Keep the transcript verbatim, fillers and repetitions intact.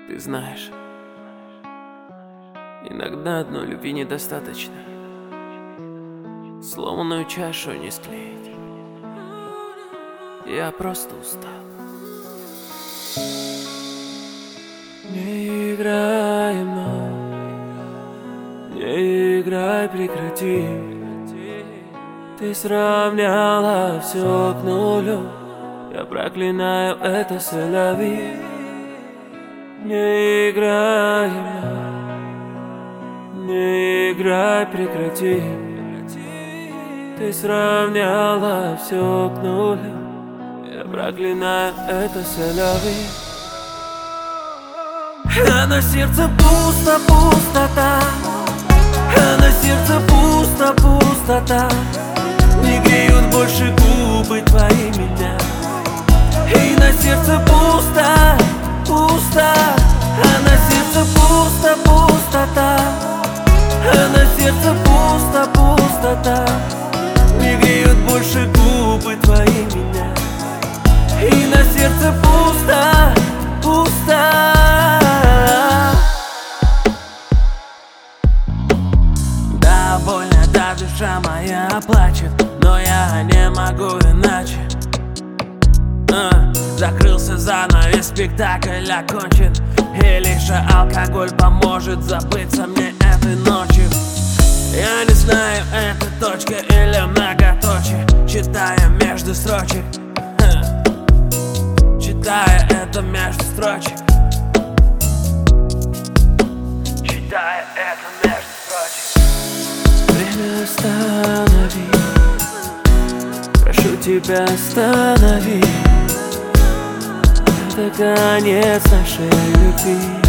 Ты знаешь, иногда одной любви недостаточно. Сломанную чашу не склеить. Я просто устал. Не играй мной, не играй, прекрати. Ты сравняла все к нулю. Я проклинаю это соловей. Не играй мной, не играй, прекрати. Ты сравняла все к нулю. Я проклинаю это соловей. А на сердце пусто, пустота. А на сердце пусто, пустота. Не греют больше губы твои меня. И на сердце пусто, пусто. А на сердце пусто, пустота. А на сердце пусто, пустота. Не греют больше губы твои меня. И на сердце пусто, пусто. Да, больно, да, душа моя плачет, но я не могу иначе. а, Закрылся занавес, спектакль окончен. И лишь алкоголь поможет забыться мне этой ночью. Я не знаю, это точка или многоточие. Читая между строчек, ха. Читая это между строчек. Читая это между строчек. Время останови. Прошу тебя, останови. Это конец нашей любви.